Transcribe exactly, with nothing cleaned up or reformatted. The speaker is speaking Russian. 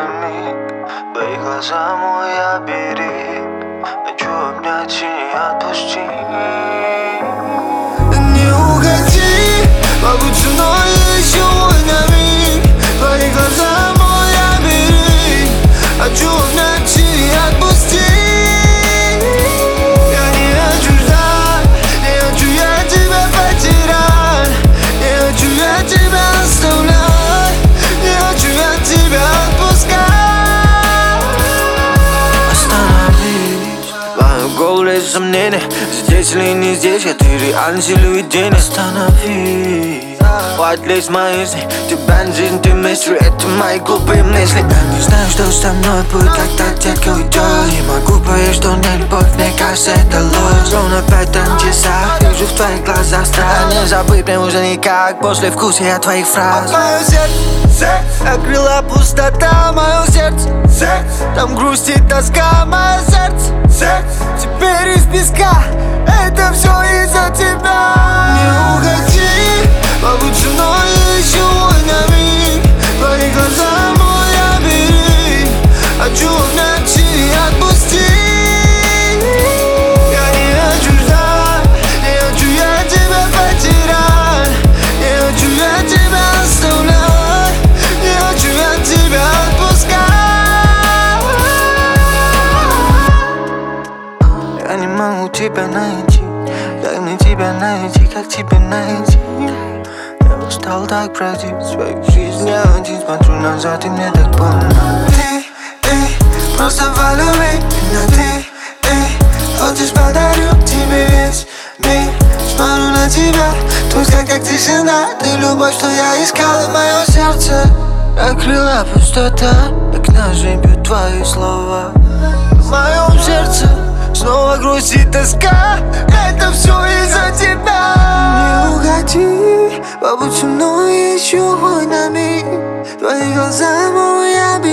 миг. Твои глаза мой оберег. Хочу обнять и не отпустить. Не уходи, побудь со мной еще на миг. Твои глаза мой оберег. Хочу обнять и не отпустить. Я не хочу ждать, не хочу я тебя потерять. Не хочу я тебя оставлять, не хочу я тебя отпускать. Остановись, твою голову лезет сомнения. Здесь или не здесь, я ты реальность или видение. Остановись, хватит лезть в мои сны. Тебя не жизнь, ты мистери, это мои глупые мысли. Не знаю, что со мной будет, когда детка уйдет. Не могу поверить, что не любовь, мне кажется, это ложь. Ровно пять часах, вижу в твоих глазах страх. Не забыть мне уже никак, после вкусия твоих фраз. Мое сердце накрыла пустота, мое сердце. Там грусть и тоска, мое сердце. Теперь из песка, это все из-за тебя. Не уходи, побудь со мной еще на миг. Твои глаза мой оберег. Хочу обнять и не отпустить. Я не хочу ждать, не хочу я тебя потерять. Не хочу я тебя оставлять, не хочу я тебя отпускать. Я не могу тебя найти, дай мне тебя найти, как тебя найти. Я устал так бродить свою жизнь, я один смотрю назад и мне так больно. Ты, ты, просто полюби меня, ты, ты. Хочешь, подарю тебе весь мир. Смотрю на тебя, тускло как тишина. Ты любовь, что я искал, и мое сердце Накрыла пустота, как ножи бьют твои слова. в моем сердце снова грусть и тоска. Это все из-за тебя. Не уходи, побудь со мной еще на миг. Твои глаза мой оберег.